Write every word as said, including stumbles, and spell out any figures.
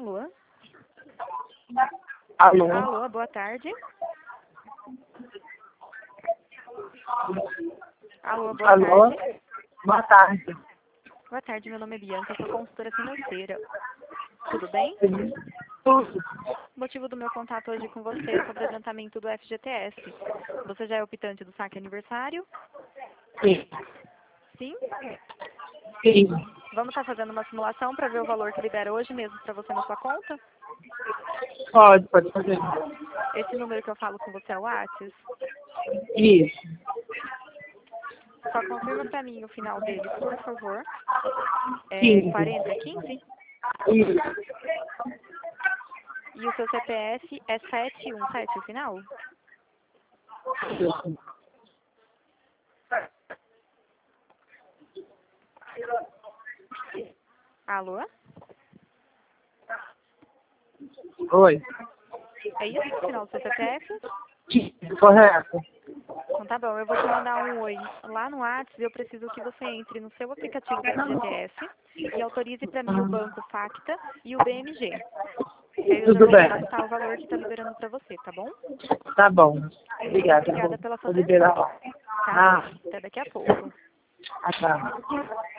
Alô? Alô? Alô, boa tarde. Alô, boa Alô? tarde. Boa tarde. Boa tarde, meu nome é Bianca, sou consultora financeira. Tudo bem? Tudo. O motivo do meu contato hoje com você é sobre o adiantamento do F G T S. Você já é optante do saque aniversário? Sim. Sim? Sim. Vamos estar fazendo uma simulação para ver o valor que libera hoje mesmo para você na sua conta? Pode, pode fazer. Esse número que eu falo com você é o WhatsApp? Isso. Só confirma para mim o final dele, por favor. É quinze. quarenta, quinze? Isso. E o seu C P F é sete um sete o final? Isso. Alô? Oi. É isso o final do seu C P F? quinze, correto. Então tá bom, eu vou te mandar um oi lá no WhatsApp e eu preciso que você entre no seu aplicativo do F G T S e autorize para mim o banco Facta e o B M G. Aí eu já Tudo vou bem. cadastrar o valor que está liberando para você, tá bom? Tá bom. Obrigada. Obrigada Vou, pela sua vou atenção. liberar lá. Tá Ah, bom, até daqui a pouco. ah, tá.